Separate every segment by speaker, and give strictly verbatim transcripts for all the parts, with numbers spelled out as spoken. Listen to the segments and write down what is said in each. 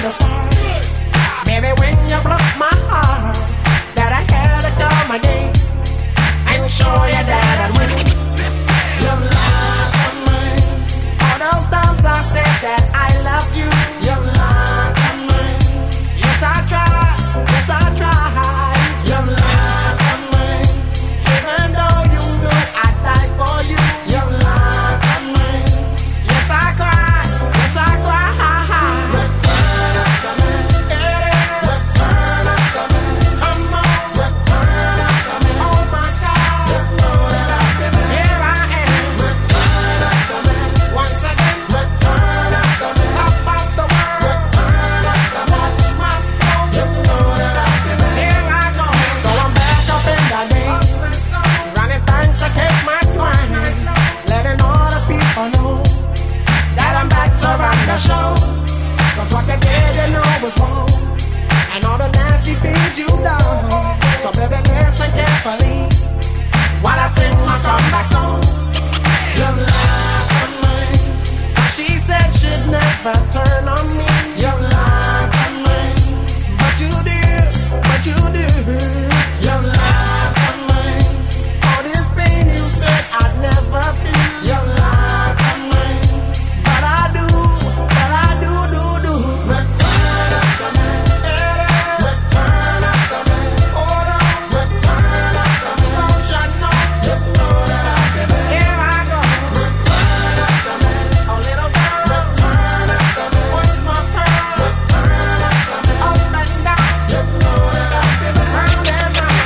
Speaker 1: the start. Baby, when you broke my heart, that I had to come again and show you that I'd win. You lied to me. All those times I said that I loved you. You lied to me. Yes, I tried. Yes, I tried. You lied to me. Even though you knew I'd die for you. You lied to me. Yes, I cried. Yes, I cried. Return up the man. It is. Return up the man. Come on. Return up the man. Oh my God. You know that I've been there. Here I am. Return up the man. Once again. Return up the man. Top of the world. Return up the man. Watch my flow. You know that I've been there. Here I go. So I'm back up in the game. Running things to keep my swing. Letting all the people know that I'm back to run the show. Cause what you did, you know was wrong. And all the nasty things you done. So baby, listen carefully while I sing my comeback song. You lied to me. She said she'd never turn on me. You lied to me. But you did, but you did. You lied to me. All this pain you said I'd never feel. You lied to me. But I do, but I do, do, do. Return up the man. It is. Return up the man. Hold on. Return up the man. Don't you know? You know that I've been there. Here I go. Return up the man. A little girl. Return up the man. What's my pearl? Return up the man. Up and down. You know that I've been there. Round and round.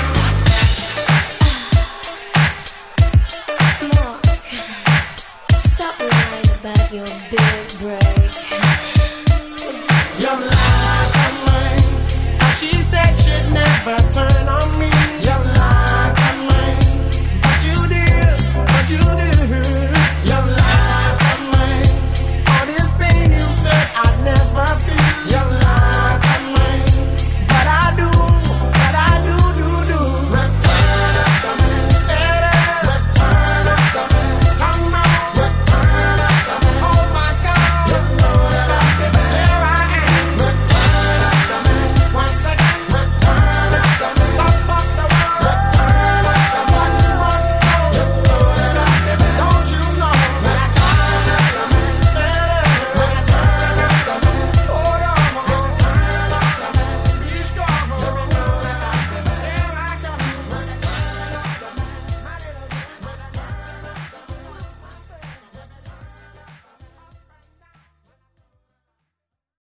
Speaker 2: Mark, stop lying about your big break.
Speaker 1: You lied to me. She said she'd never turn on me.